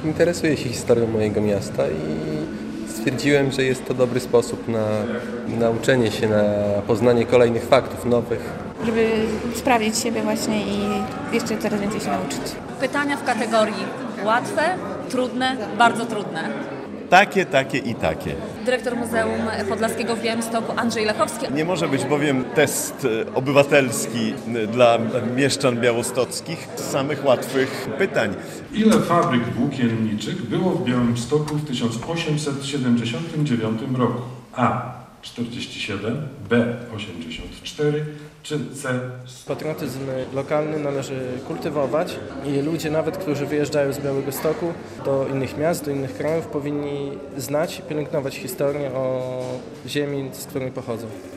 Interesuję się historią mojego miasta i stwierdziłem, że jest to dobry sposób na nauczenie się, na poznanie kolejnych faktów nowych. Żeby sprawdzić siebie właśnie i jeszcze coraz więcej się nauczyć. Pytania w kategorii łatwe, trudne, bardzo trudne. Takie i takie. Dyrektor Muzeum Podlaskiego w Białymstoku Andrzej Lechowski. Nie może być bowiem test obywatelski dla mieszczan białostockich z samych łatwych pytań. Ile fabryk włókienniczych było w Białymstoku w 1879 roku? A. 47, B. 84, czy C. Patriotyzm lokalny należy kultywować i ludzie, nawet którzy wyjeżdżają z Białegostoku do innych miast, do innych krajów, powinni znać i pielęgnować historię o ziemi, z której pochodzą.